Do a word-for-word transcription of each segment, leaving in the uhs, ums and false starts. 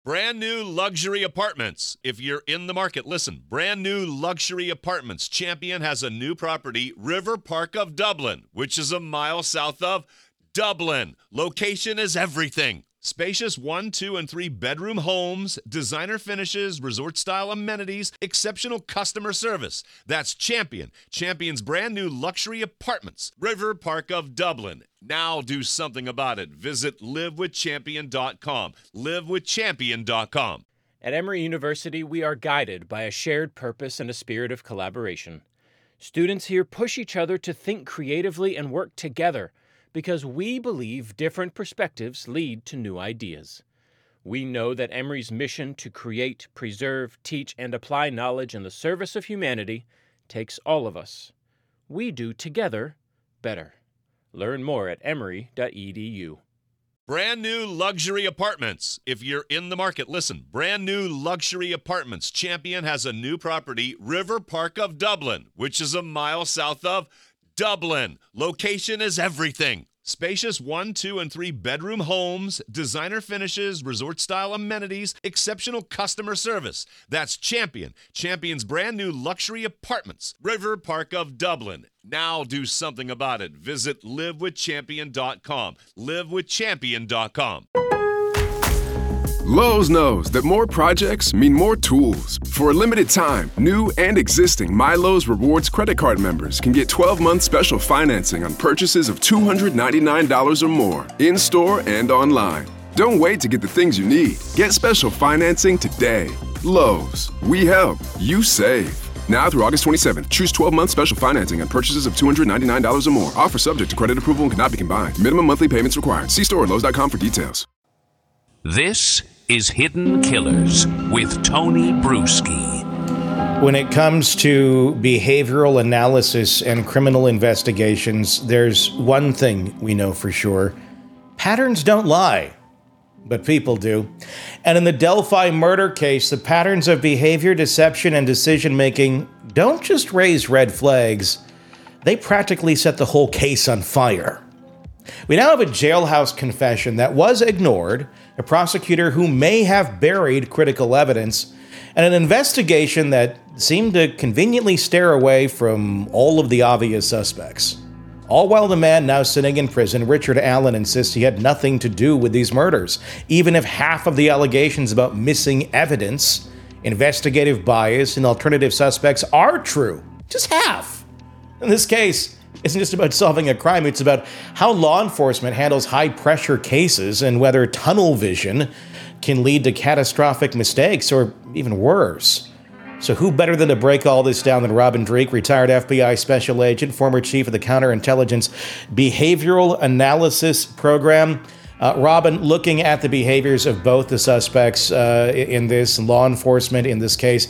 Brand new luxury apartments. If you're in the market, listen. Brand new luxury apartments. Champion has a new property, River Park of Dublin, which is a mile south of Dublin. Location is everything. Spacious one, two, and three bedroom homes, designer finishes, resort-style amenities, exceptional customer service. That's Champion. Champion's brand new luxury apartments. River Park of Dublin. Now do something about it. Visit live with champion dot com. live with champion dot com. At Emory University, we are guided by a shared purpose and a spirit of collaboration. Students here push each other to think creatively and work together, because we believe different perspectives lead to new ideas. We know that Emory's mission to create, preserve, teach, and apply knowledge in the service of humanity takes all of us. We do together better. Learn more at emory dot e d u. Brand new luxury apartments. If you're in the market, listen. Brand new luxury apartments. Champion has a new property, River Park of Dublin, which is a mile south of Dublin. Location is everything. Spacious one, two, and three bedroom homes, designer finishes, resort-style amenities, exceptional customer service. That's Champion. Champion's brand new luxury apartments. River Park of Dublin. Now do something about it. Visit live with champion dot com. live with champion dot com. Lowe's knows that more projects mean more tools. For a limited time, new and existing MyLowe's Rewards credit card members can get twelve-month special financing on purchases of two hundred ninety-nine dollars or more, in-store and online. Don't wait to get the things you need. Get special financing today. Lowe's. We help. You save. Now through August twenty-seventh, choose twelve-month special financing on purchases of two hundred ninety-nine dollars or more. Offer subject to credit approval and cannot be combined. Minimum monthly payments required. See store at lowes dot com for details. This is Hidden Killers with Tony Bruschi. When it comes to behavioral analysis and criminal investigations, there's one thing we know for sure. Patterns don't lie, but people do. And in the Delphi murder case, the patterns of behavior, deception, and decision-making don't just raise red flags, they practically set the whole case on fire. We now have a jailhouse confession that was ignored, a prosecutor who may have buried critical evidence, and an investigation that seemed to conveniently stare away from all of the obvious suspects. All while the man now sitting in prison, Richard Allen, insists he had nothing to do with these murders, even if half of the allegations about missing evidence, investigative bias, and alternative suspects are true. Just half. In this case, isn't just about solving a crime, it's about how law enforcement handles high-pressure cases and whether tunnel vision can lead to catastrophic mistakes or even worse. So who better than to break all this down than Robin Dreeke, retired F B I special agent, former chief of the Counterintelligence Behavioral Analysis Program. Uh, Robin, looking at the behaviors of both the suspects uh, in this, law enforcement in this case,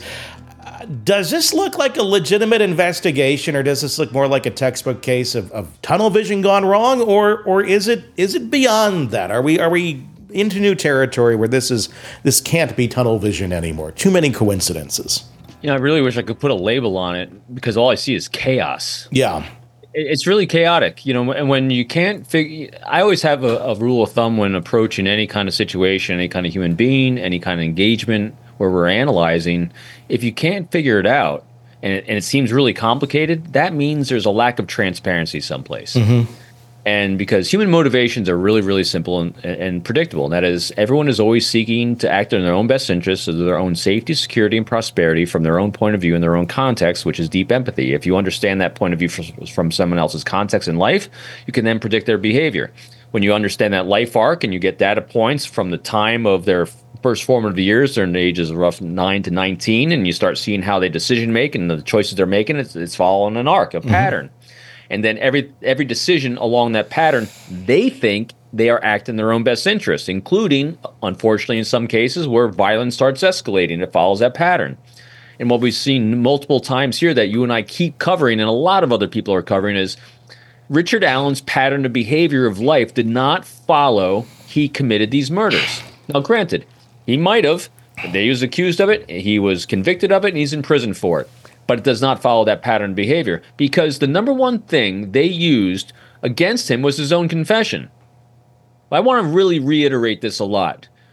does this look like a legitimate investigation, or does this look more like a textbook case of, of tunnel vision gone wrong, or or is it is it beyond that? Are we are we into new territory where this is this can't be tunnel vision anymore? Too many coincidences. You know, I really wish I could put a label on it, because all I see is chaos. Yeah. It's really chaotic, you know, and when you can't figure, I always have a, a rule of thumb when approaching any kind of situation, any kind of human being, any kind of engagement where we're analyzing. If you can't figure it out, and it, and it seems really complicated, that means there's a lack of transparency someplace. Mm-hmm. And because human motivations are really, really simple and, and predictable. And that is, everyone is always seeking to act in their own best interests, of their own safety, security, and prosperity from their own point of view and their own context, which is deep empathy. If you understand that point of view from, from someone else's context in life, you can then predict their behavior. When you understand that life arc and you get data points from the time of their first formative years, they're in the ages of rough nine to nineteen, and you start seeing how they decision make and the choices they're making, it's, it's following an arc, a mm-hmm. pattern. And then every every decision along that pattern, they think they are acting in their own best interest, including, unfortunately, in some cases where violence starts escalating. It follows that pattern. And what we've seen multiple times here that you and I keep covering, and a lot of other people are covering, is Richard Allen's pattern of behavior of life did not follow he committed these murders. Now, granted, he might have. He was accused of it. He was convicted of it, and he's in prison for it. But it does not follow that pattern of behavior, because the number one thing they used against him was his own confession. I want to really reiterate this a lot.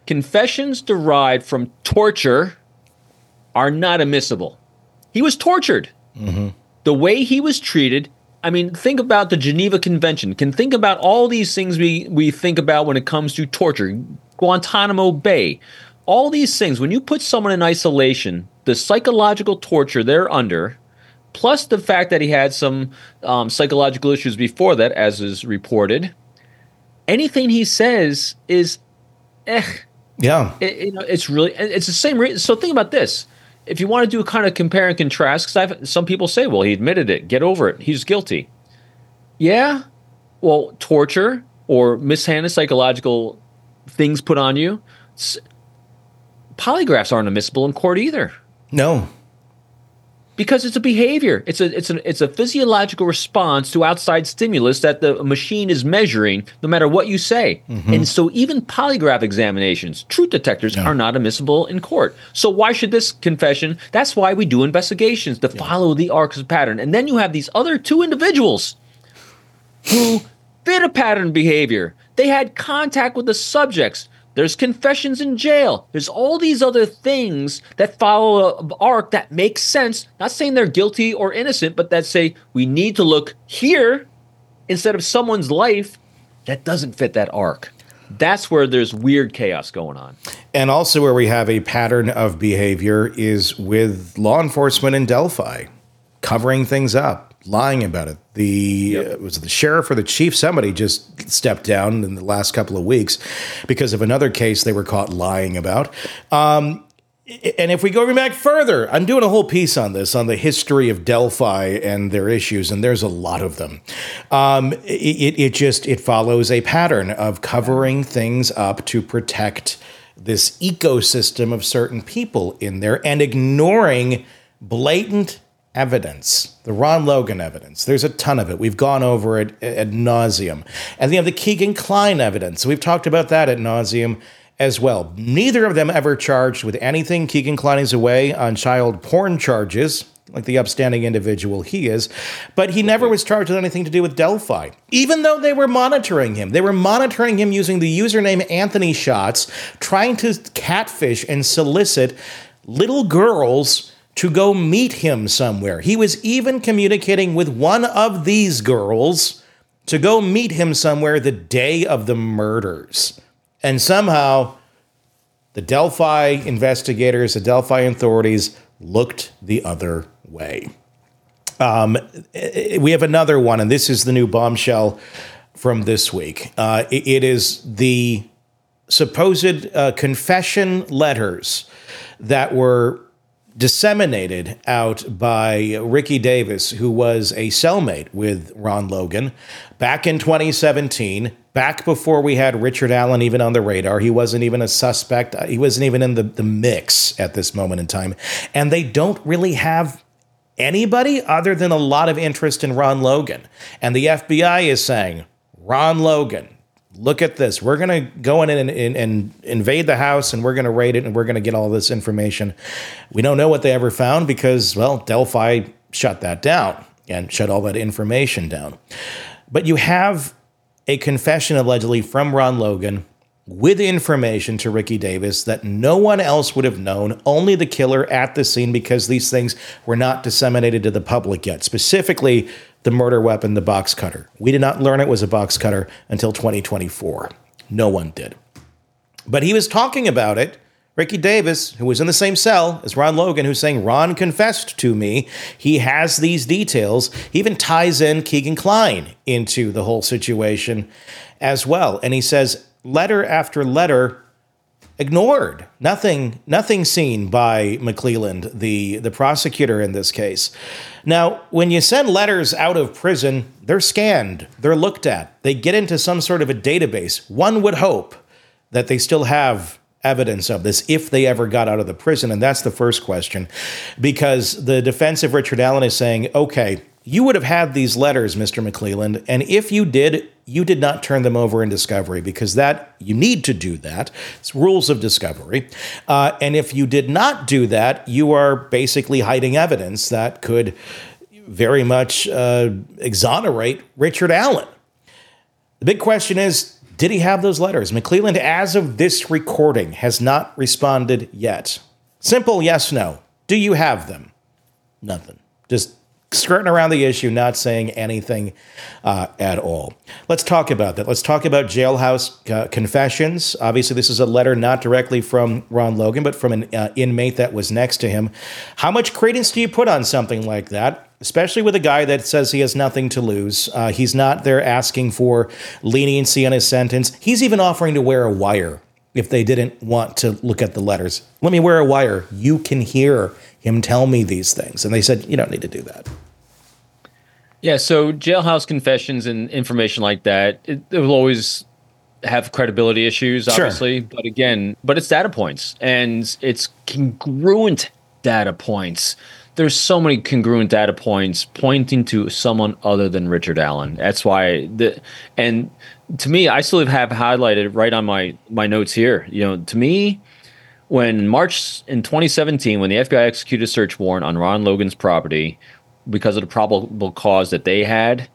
confessions derived from torture are not admissible. He was tortured. Mm-hmm. The way he was treated, I mean, think about the Geneva Convention. Can think about all these things we, we think about when it comes to torture. Guantanamo Bay. All these things, when you put someone in isolation, the psychological torture they're under, plus the fact that he had some um, psychological issues before that, as is reported, anything he says is, eh. Yeah. It, you know, it's really, it's the same reason. So think about this. If you want to do a kind of compare and contrast, because I've some people say, well, he admitted it. Get over it. He's guilty. Yeah. Well, torture or mishandled psychological things put on you, polygraphs aren't admissible in court either. No. Because it's a behavior. It's a it's a it's a physiological response to outside stimulus that the machine is measuring, no matter what you say. Mm-hmm. And so even polygraph examinations, truth detectors, yeah. are not admissible in court. So why should this confession? That's why we do investigations, to yeah. follow the arcs of pattern. And then you have these other two individuals who fit a pattern behavior. They had contact with the subjects. There's confessions in jail. There's all these other things that follow an arc that makes sense. Not saying they're guilty or innocent, but that say we need to look here instead of someone's life that doesn't fit that arc. That's where there's weird chaos going on. And also where we have a pattern of behavior is with law enforcement in Delphi, covering things up, lying about it. The yep. uh, was it the sheriff or the chief? Somebody just stepped down in the last couple of weeks because of another case they were caught lying about. Um, and if we go back further, I'm doing a whole piece on this, on the history of Delphi and their issues, and there's a lot of them. Um, it, it just it follows a pattern of covering things up to protect this ecosystem of certain people in there and ignoring blatant evidence, the Ron Logan evidence. There's a ton of it. We've gone over it ad nauseum. And you have the Keegan Kline evidence. We've talked about that ad nauseum as well. Neither of them ever charged with anything. Keegan Kline is away on child porn charges, like the upstanding individual he is, but he never was charged with anything to do with Delphi, even though they were monitoring him. They were monitoring him using the username Anthony Shots, trying to catfish and solicit little girls to go meet him somewhere. He was even communicating with one of these girls to go meet him somewhere the day of the murders. And somehow the Delphi investigators, the Delphi authorities looked the other way. Um, we have another one, and this is the new bombshell from this week. Uh, it, it is the supposed uh, confession letters that were disseminated out by Ricky Davis, who was a cellmate with Ron Logan back in twenty seventeen, back before we had Richard Allen even on the radar. He wasn't even a suspect. He wasn't even in the, the mix at this moment in time. And they don't really have anybody other than a lot of interest in Ron Logan. And the F B I is saying, Ron Logan, look at this. We're going to go in and, and, and invade the house, and we're going to raid it, and we're going to get all this information. We don't know what they ever found because, well, Delphi shut that down and shut all that information down. But you have a confession allegedly from Ron Logan with information to Ricky Davis that no one else would have known, only the killer at the scene, because these things were not disseminated to the public yet, specifically the murder weapon, the box cutter. We did not learn it was a box cutter until twenty twenty-four. No one did. But he was talking about it. Ricky Davis, who was in the same cell as Ron Logan, who's saying, Ron confessed to me. He has these details. He even ties in Keegan Kline into the whole situation as well. And he says, letter after letter ignored. Nothing, nothing seen by McClelland, the, the prosecutor in this case. Now, when you send letters out of prison, they're scanned, they're looked at, they get into some sort of a database. One would hope that they still have evidence of this if they ever got out of the prison. And that's the first question, because the defense of Richard Allen is saying, okay, you would have had these letters, Mister McClelland, and if you did, you did not turn them over in discovery, because that you need to do that. It's rules of discovery. Uh, and if you did not do that, you are basically hiding evidence that could very much uh, exonerate Richard Allen. The big question is, Did he have those letters? McClelland, as of this recording, has not responded yet. Simple yes, no. Do you have them? Nothing. Just skirting around the issue, not saying anything uh, at all. Let's talk about that. Let's talk about Jailhouse uh, Confessions. Obviously, this is a letter not directly from Ron Logan, but from an uh, inmate that was next to him. How much credence do you put on something like that, especially with a guy that says he has nothing to lose? Uh, he's not there asking for leniency on his sentence. He's even offering to wear a wire if they didn't want to look at the letters. Let me wear a wire. You can hear him tell me these things. And they said, you don't need to do that. Yeah, so Jailhouse Confessions and information like that, it, it will always have credibility issues, obviously. Sure. But again, but it's data points, and it's congruent data points. There's so many congruent data points pointing to someone other than Richard Allen. That's why the and to me, I still have highlighted right on my my notes here. You know, to me, when March in twenty seventeen, when the F B I executed a search warrant on Ron Logan's property because of the probable cause that they had,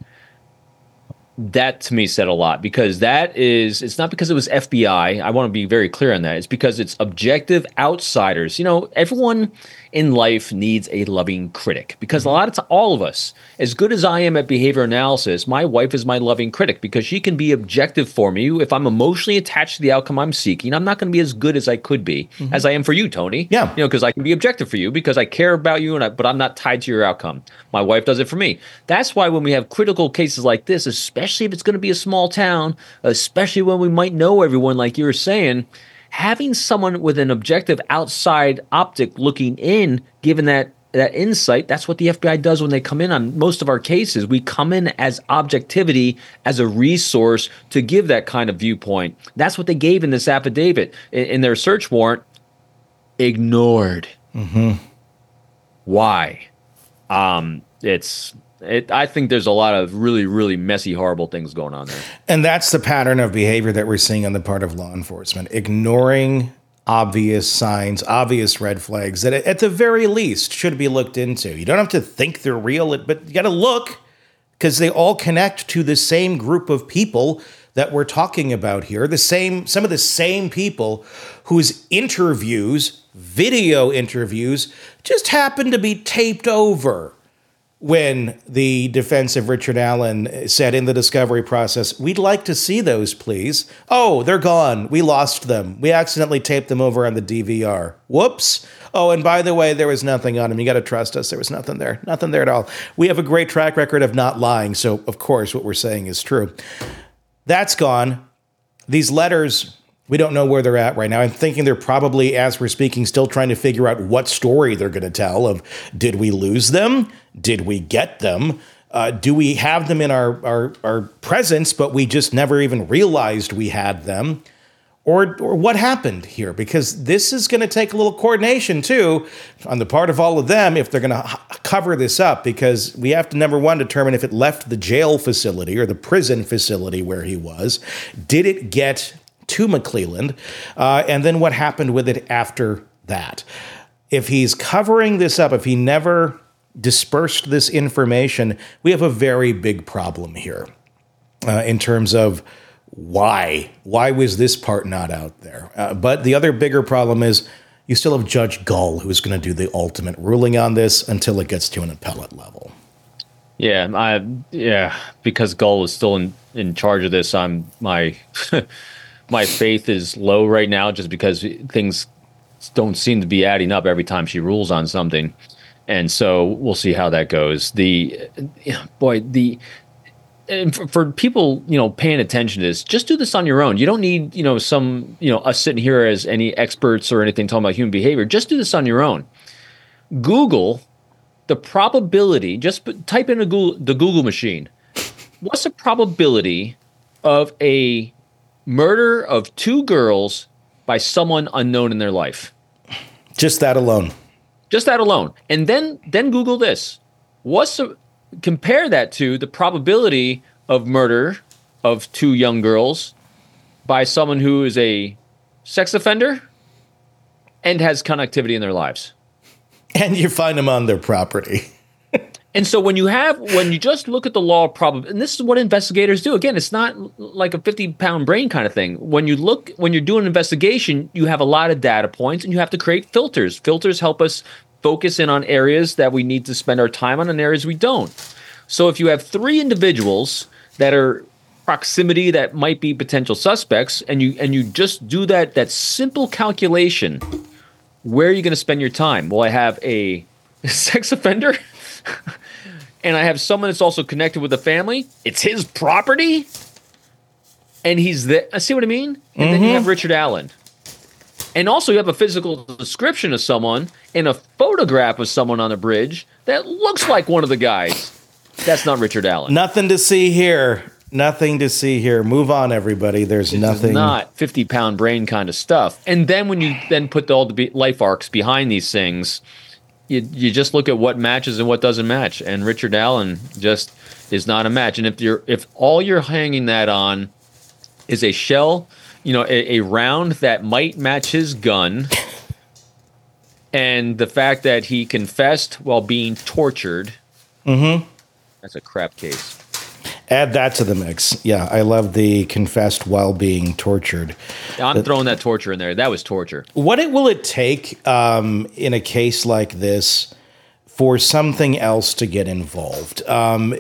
that to me said a lot, because that is, it's not because it was F B I. I want to be very clear on that. It's because it's objective outsiders. You know, everyone in life needs a loving critic, because a lot of time, all of us, as good as I am at behavior analysis, my wife is my loving critic, because she can be objective for me. If I'm emotionally attached to the outcome I'm seeking, I'm not going to be as good as I could be, mm-hmm. as I am for you, Tony. Yeah. You know, because I can be objective for you because I care about you, and I, but I'm not tied to your outcome. My wife does it for me. That's why when we have critical cases like this, especially if it's going to be a small town, especially when we might know everyone, like you were saying, having someone with an objective outside optic looking in, given that that insight, that's what the F B I does when they come in on most of our cases. We come in as objectivity, as a resource to give that kind of viewpoint. That's what they gave in this affidavit. In, in their search warrant, ignored. Mm-hmm. Why? Um, it's... It, I think there's a lot of really, really messy, horrible things going on there. And that's the pattern of behavior that we're seeing on the part of law enforcement, ignoring obvious signs, obvious red flags that at the very least should be looked into. You don't have to think they're real, but you got to look, because they all connect to the same group of people that we're talking about here, the same, some of the same people whose interviews, video interviews, just happen to be taped over. When the defense of Richard Allen said in the discovery process, we'd like to see those, please. Oh, they're gone. We lost them. We accidentally taped them over on the D V R. Whoops. Oh, and by the way, there was nothing on them. You got to trust us. There was nothing there. Nothing there at all. We have a great track record of not lying. So, of course, what we're saying is true. That's gone. These letters, we don't know where they're at right now. I'm thinking they're probably, as we're speaking, still trying to figure out what story they're going to tell of, did we lose them? Did we get them? Uh, do we have them in our, our, our presence, but we just never even realized we had them? Or, or what happened here? Because this is going to take a little coordination, too, on the part of all of them if they're going to h- cover this up, because we have to, number one, determine if it left the jail facility or the prison facility where he was. Did it get to McClelland? Uh, and then what happened with it after that? If he's covering this up, if he never dispersed this information, we have a very big problem here uh, in terms of why. Why was this part not out there? Uh, but the other bigger problem is you still have Judge Gull, who's going to do the ultimate ruling on this until it gets to an appellate level. Yeah, I, yeah, because Gull is still in, in charge of this, I'm my my faith is low right now, just because things don't seem to be adding up every time she rules on something. And so we'll see how that goes. The boy, the and for, for people, you know, paying attention to this, just do this on your own. You don't need, you know, some, you know, us sitting here as any experts or anything talking about human behavior. Just do this on your own. Google the probability. Just type in a Google, the Google machine. What's the probability of a murder of two girls by someone unknown in their life? Just that alone. Just that alone. And then then Google this. What's the, compare that to the probability of murder of two young girls by someone who is a sex offender and has connectivity in their lives. And you find them on their property. And so when you have, when you just look at the law of probability, and this is what investigators do. Again, it's not like a fifty pound brain kind of thing. When you look, when you're doing an investigation, you have a lot of data points and you have to create filters. Filters help us focus in on areas that we need to spend our time on and areas we don't. So if you have three individuals that are proximity that might be potential suspects, and you and you just do that that simple calculation, where are you going to spend your time? Well, I have a sex offender and I have someone that's also connected with the family. It's his property and he's there. See what I mean? And mm-hmm. then you have Richard Allen. And also you have a physical description of someone and a photograph of someone on a bridge that looks like one of the guys. That's not Richard Allen. Nothing to see here. Nothing to see here. Move on, everybody. There's this nothing. Is not fifty pound brain kind of stuff. And then when you then put all the be- life arcs behind these things, you you just look at what matches and what doesn't match. And Richard Allen just is not a match. And if you're if all you're hanging that on is a shell, you know, a, a round that might match his gun, and the fact that he confessed while being tortured, mm-hmm. that's a crap case. Add that to the mix. Yeah, I love the confessed while being tortured. I'm the, throwing that torture in there. That was torture. What it will it take um, in a case like this for something else to get involved? Um,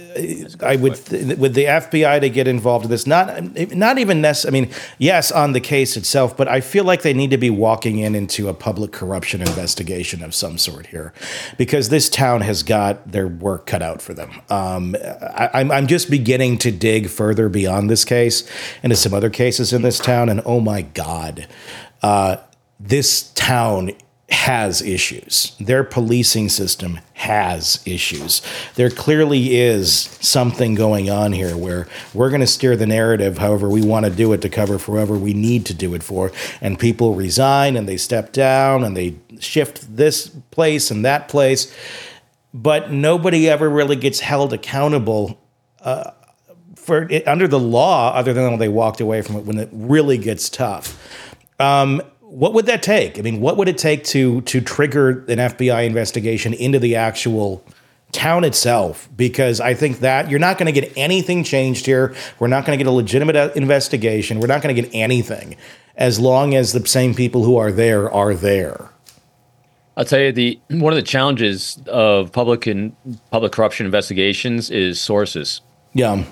I would, th- with the F B I to get involved in this, not not even necessarily. I mean, yes, on the case itself, but I feel like they need to be walking in into a public corruption investigation of some sort here, because this town has got their work cut out for them. Um, I, I'm I'm just beginning to dig further beyond this case into some other cases in this town, and oh my God, uh, this town has issues. Their policing system has issues. There clearly is something going on here where we're going to steer the narrative however we want to do it to cover for whoever we need to do it for. And people resign and they step down and they shift this place and that place. But nobody ever really gets held accountable uh, for it under the law, other than when they walked away from it when it really gets tough. Um, What would that take? I mean, what would it take to to trigger an F B I investigation into the actual town itself? Because I think that you're not going to get anything changed here. We're not going to get a legitimate investigation. We're not going to get anything as long as the same people who are there are there. I'll tell you, the one of the challenges of public and public corruption investigations is sources. Yeah.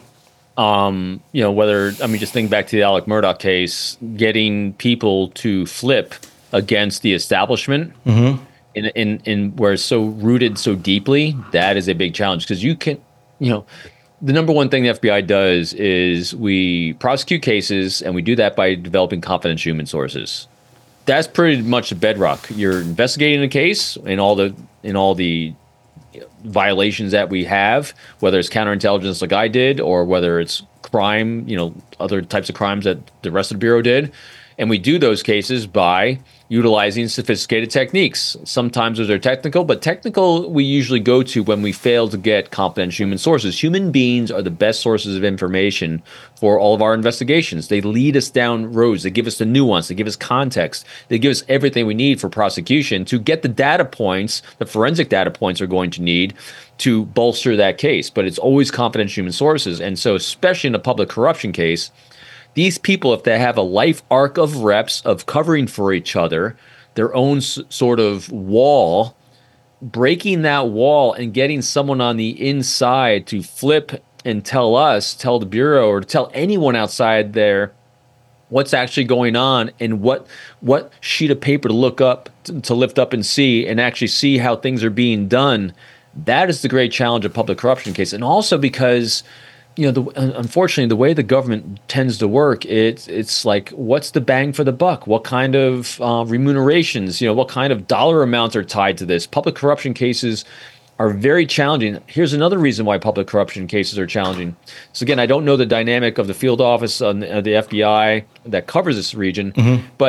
Um, you know, whether, I mean, just think back to the Alec Murdaugh case, getting people to flip against the establishment mm-hmm. in, in, in where it's so rooted so deeply, that is a big challenge. Because you can, you know, the number one thing the F B I does is we prosecute cases, and we do that by developing confidential human sources. That's pretty much the bedrock. You're investigating a case and all the, in all the, violations that we have, whether it's counterintelligence like I did, or whether it's crime, you know, other types of crimes that the rest of the Bureau did. And we do those cases by utilizing sophisticated techniques. Sometimes those are technical, but technical we usually go to when we fail to get competent human sources. Human beings are the best sources of information for all of our investigations. They lead us down roads. They give us the nuance. They give us context. They give us everything we need for prosecution to get the data points, the forensic data points are going to need to bolster that case. But it's always competent human sources. And so especially in a public corruption case, these people, if they have a life arc of reps of covering for each other, their own s- sort of wall, breaking that wall and getting someone on the inside to flip and tell us, tell the Bureau, or tell anyone outside there what's actually going on and what what sheet of paper to look up, to, to lift up and see, and actually see how things are being done. That is the great challenge of public corruption case. And also because, you know, the, unfortunately, the way the government tends to work, it's it's like, what's the bang for the buck? What kind of uh, remunerations, you know, what kind of dollar amounts are tied to this? Public corruption cases are very challenging. Here's another reason why public corruption cases are challenging. So again, I don't know the dynamic of the field office on the, uh, the F B I that covers this region, mm-hmm. but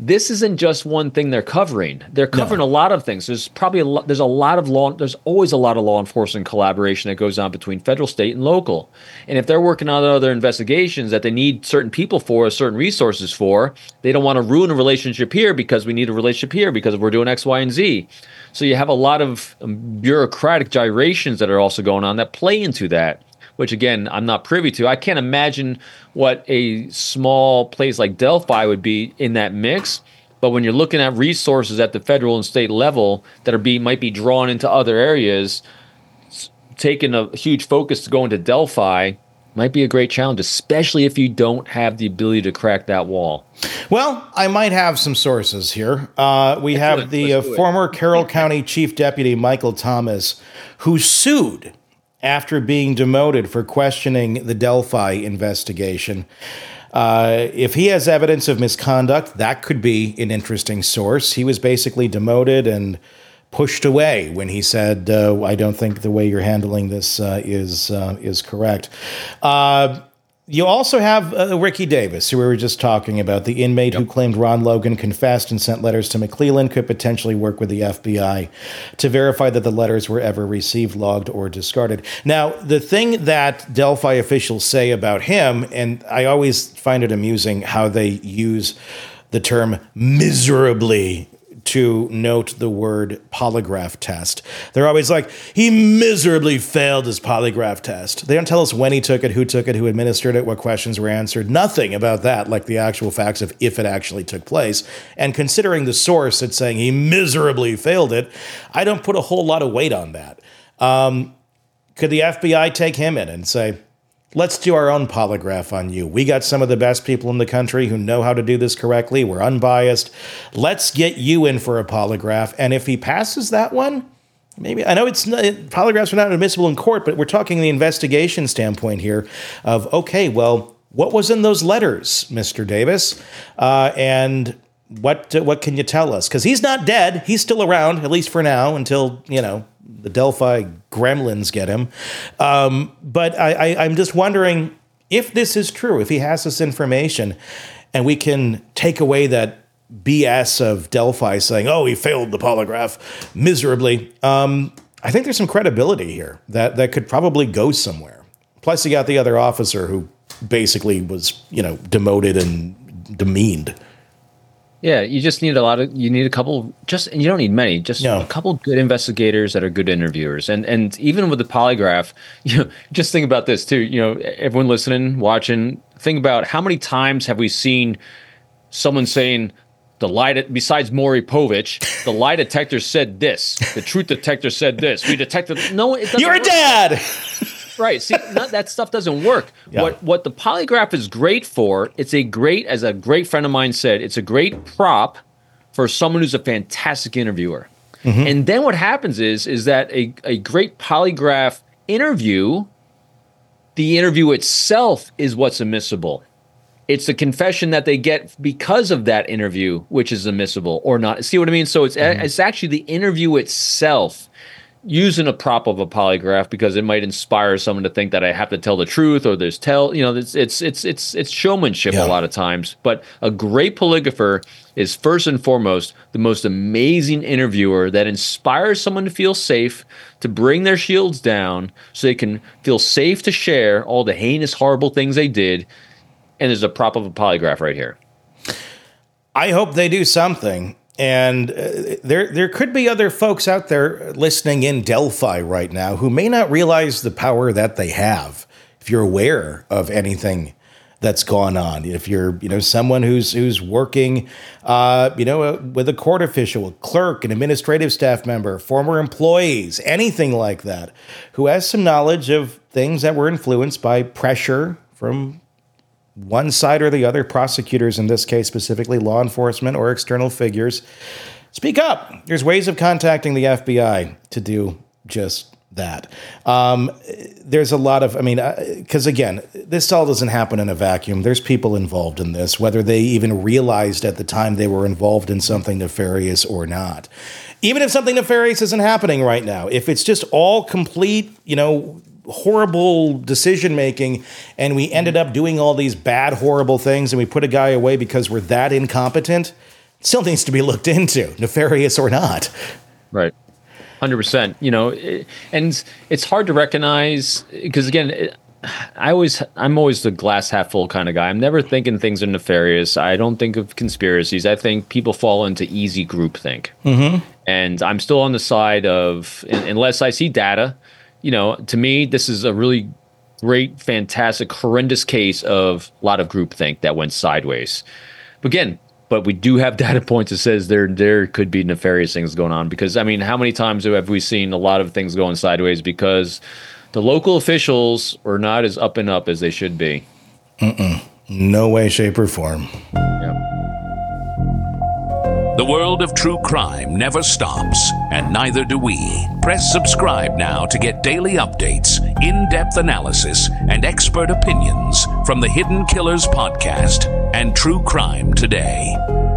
this isn't just one thing they're covering. They're covering no. a lot of things. There's probably a lot, there's a lot of law. There's always a lot of law enforcement collaboration that goes on between federal, state, and local. And if they're working on other investigations that they need certain people for, certain resources for, they don't want to ruin a relationship here because we need a relationship here because we're doing X, Y, and Z. So you have a lot of um, bureaucratic gyrations that are also going on that play into that, which, again, I'm not privy to. I can't imagine what a small place like Delphi would be in that mix. But when you're looking at resources at the federal and state level that are be might be drawn into other areas, taking a huge focus to go into Delphi might be a great challenge, especially if you don't have the ability to crack that wall. Well, I might have some sources here. Uh, we Let's have the uh, former Carroll County Chief Deputy Michael Thomas, who sued after being demoted for questioning the Delphi investigation. Uh, if he has evidence of misconduct, that could be an interesting source. He was basically demoted and pushed away when he said, uh, I don't think the way you're handling this uh, is uh, is correct. Uh, you also have uh, Ricky Davis, who we were just talking about, the inmate yep. who claimed Ron Logan confessed and sent letters to McClellan, could potentially work with the F B I to verify that the letters were ever received, logged, or discarded. Now, the thing that Delphi officials say about him, and I always find it amusing how they use the term miserably to note the word polygraph test. They're always like, he miserably failed his polygraph test. They don't tell us when he took it, who took it, who administered it, what questions were answered. Nothing about that, like the actual facts of if it actually took place. And considering the source that's saying he miserably failed it, I don't put a whole lot of weight on that. Um, could the F B I take him in and say, let's do our own polygraph on you. We got some of the best people in the country who know how to do this correctly. We're unbiased. Let's get you in for a polygraph. And if he passes that one, maybe, I know it's not, polygraphs are not admissible in court, but we're talking the investigation standpoint here of, okay, well, what was in those letters, Mister Davis? Uh, and what uh, what can you tell us? Because he's not dead. He's still around, at least for now, until, you know, the Delphi gremlins get him. Um, but I, I, I'm just wondering if this is true, if he has this information, and we can take away that B S of Delphi saying, oh, he failed the polygraph miserably. Um, I think there's some credibility here that, that could probably go somewhere. Plus, you got the other officer who basically was, you know, demoted and demeaned. Yeah, you just need a lot of, you need a couple, just, and you don't need many, just no. a couple good investigators that are good interviewers. And and even with the polygraph, you know, just think about this too, you know, everyone listening, watching, think about how many times have we seen someone saying, the lie, de- besides Maury Povich, the lie detector said this, the truth detector said this, we detected, no, it doesn't You're work. a dad! Right. See, not, that stuff doesn't work. Yeah. What what the polygraph is great for, it's a great, as a great friend of mine said, it's a great prop for someone who's a fantastic interviewer. Mm-hmm. And then what happens is, is that a, a great polygraph interview, the interview itself is what's admissible. It's the confession that they get because of that interview, which is admissible or not. See what I mean? So it's mm-hmm. it's actually the interview itself, using a prop of a polygraph because it might inspire someone to think that I have to tell the truth or there's tell, you know, it's it's it's it's it's showmanship yeah. a lot of times. But a great polygrapher is first and foremost the most amazing interviewer that inspires someone to feel safe, to bring their shields down so they can feel safe to share all the heinous, horrible things they did. And there's a prop of a polygraph right here. I hope they do something. And uh, there there could be other folks out there listening in Delphi right now who may not realize the power that they have. If you're aware of anything that's gone on, if you're you know someone who's who's working, uh, you know, uh, with a court official, a clerk, an administrative staff member, former employees, anything like that, who has some knowledge of things that were influenced by pressure from one side or the other, prosecutors in this case specifically, law enforcement or external figures, speak up. There's ways of contacting the F B I to do just that. Um, there's a lot of, I mean, because uh, again, this all doesn't happen in a vacuum. There's people involved in this, whether they even realized at the time they were involved in something nefarious or not. Even if something nefarious isn't happening right now, if it's just all complete, you know, horrible decision making, and we ended up doing all these bad, horrible things, and we put a guy away because we're that incompetent, still needs to be looked into, nefarious or not. Right. one hundred percent. You know, it, and it's hard to recognize because, again, it, I always, I'm always the glass half full kind of guy. I'm never thinking things are nefarious. I don't think of conspiracies. I think people fall into easy groupthink. Mm-hmm. And I'm still on the side of, unless I see data, you know, to me, this is a really great, fantastic, horrendous case of a lot of groupthink that went sideways. But again, but we do have data points that says there there could be nefarious things going on. Because, I mean, how many times have we seen a lot of things going sideways because the local officials are not as up and up as they should be? Mm-mm. No way, shape, or form. Yep. The world of true crime never stops, and neither do we. Press subscribe now to get daily updates, in-depth analysis, and expert opinions from the Hidden Killers podcast and True Crime Today.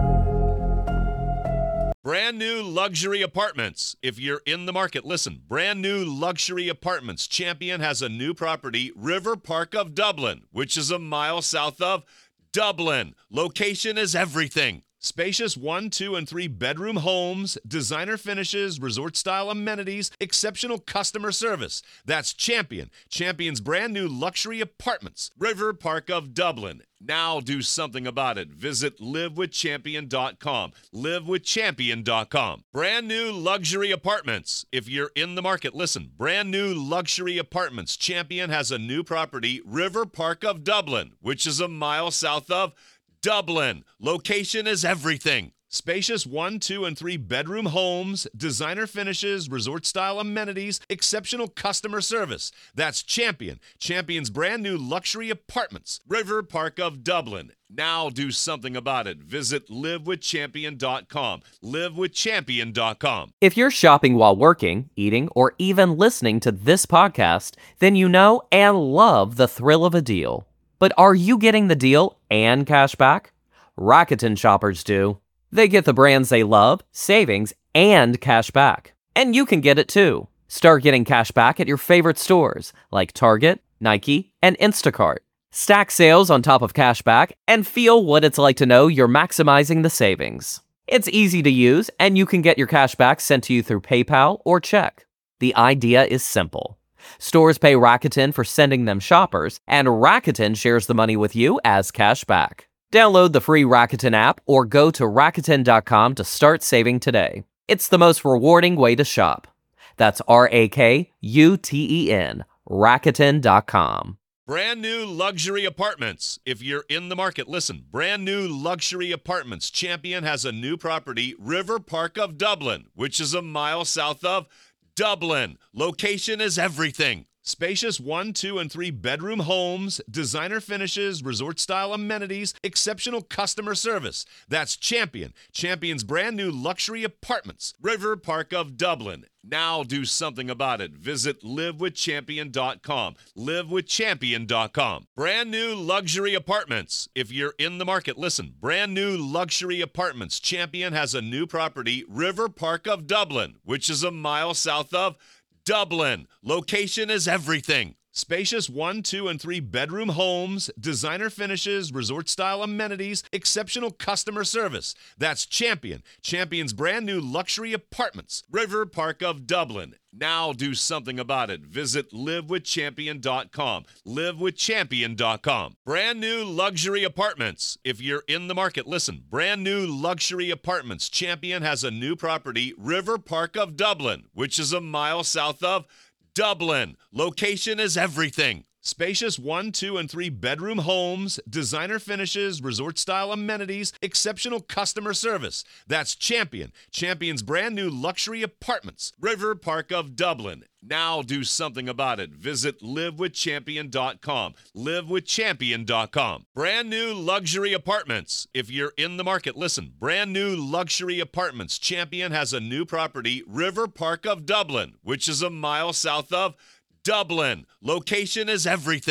Brand new luxury apartments. If you're in the market, listen. Brand new luxury apartments. Champion has a new property, River Park of Dublin, which is a mile south of Dublin. Location is everything. Spacious one, two, and three bedroom homes, designer finishes, resort-style amenities, exceptional customer service. That's Champion. Champion's brand new luxury apartments, River Park of Dublin. Now do something about it. Visit live with champion dot com. live with champion dot com. Brand new luxury apartments. If you're in the market, listen. Brand new luxury apartments. Champion has a new property, River Park of Dublin, which is a mile south of Dublin. Location is everything. Spacious one, two, and three bedroom homes, designer finishes, resort-style amenities, exceptional customer service. That's Champion. Champion's brand new luxury apartments, River Park of Dublin. Now do something about it. Visit live with champion dot com. live with champion dot com. If you're shopping while working, eating, or even listening to this podcast, then you know and love the thrill of a deal. But are you getting the deal and cash back? Rakuten shoppers do. They get the brands they love, savings, and cash back. And you can get it too. Start getting cash back at your favorite stores like Target, Nike, and Instacart. Stack sales on top of cash back and feel what it's like to know you're maximizing the savings. It's easy to use, and you can get your cash back sent to you through PayPal or check. The idea is simple. Stores pay Rakuten for sending them shoppers, and Rakuten shares the money with you as cash back. Download the free Rakuten app or go to Rakuten dot com to start saving today. It's the most rewarding way to shop. That's R A K U T E N, Rakuten dot com. Brand new luxury apartments. If you're in the market, listen. Brand new luxury apartments. Champion has a new property, River Park of Dublin, which is a mile south of Dublin. Location is everything. Spacious one, two, and three bedroom homes, designer finishes, resort-style amenities, exceptional customer service. That's Champion. Champion's brand new luxury apartments, River Park of Dublin. Now do something about it. Visit live with champion dot com. live with champion dot com. Brand new luxury apartments. If you're in the market, listen. Brand new luxury apartments. Champion has a new property, River Park of Dublin, which is a mile south of Dublin. Location is everything. Spacious one, two, and three bedroom homes, designer finishes, resort-style amenities, exceptional customer service. That's Champion. Champion's brand new luxury apartments, River Park of Dublin. Now do something about it. Visit live with champion dot com. live with champion dot com. Brand new luxury apartments. If you're in the market, listen. Brand new luxury apartments. Champion has a new property, River Park of Dublin, which is a mile south of Dublin. Location is everything. Spacious one, two, and three bedroom homes, designer finishes, resort-style amenities, exceptional customer service. That's Champion. Champion's brand new luxury apartments, River Park of Dublin. Now do something about it. Visit live with champion dot com. live with champion dot com. Brand new luxury apartments. If you're in the market, listen. Brand new luxury apartments. Champion has a new property, River Park of Dublin, which is a mile south of Dublin. Location is everything.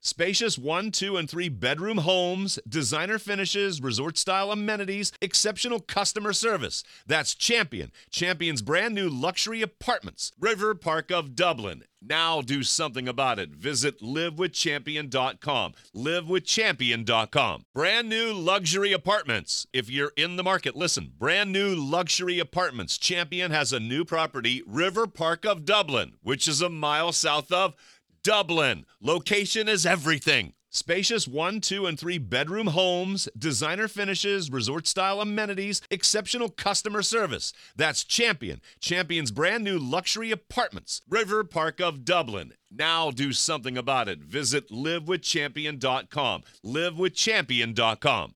Spacious one, two, and three bedroom homes, designer finishes, resort-style amenities, exceptional customer service. That's Champion. Champion's brand new luxury apartments. River Park of Dublin. Now do something about it. Visit live with champion dot com. live with champion dot com. Brand new luxury apartments. If you're in the market, listen. Brand new luxury apartments. Champion has a new property, River Park of Dublin, which is a mile south of Dublin. Location is everything. Spacious one, two, and three bedroom homes, designer finishes, resort-style amenities, exceptional customer service. That's Champion. Champion's brand new luxury apartments. River Park of Dublin. Now do something about it. Visit live with champion dot com. live with champion dot com.